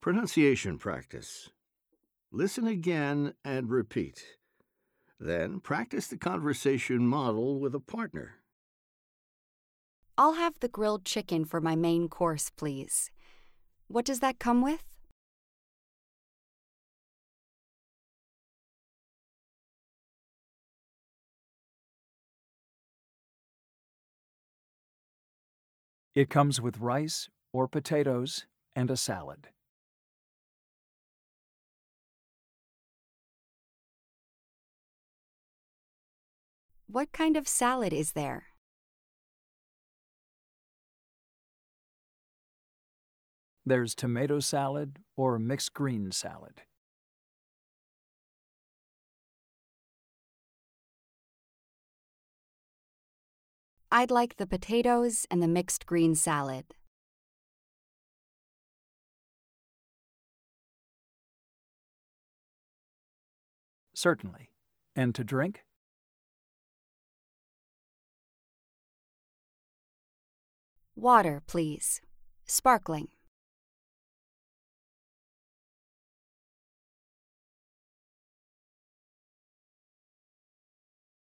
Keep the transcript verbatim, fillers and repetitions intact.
Pronunciation practice. Listen again and repeat. Then practice the conversation model with a partner. I'll have the grilled chicken for my main course, please. What does that come with? It comes with rice or potatoes and a salad. What kind of salad is there? There's tomato salad or mixed green salad. I'd like the potatoes and the mixed green salad. Certainly. And to drink? Water, please. Sparkling.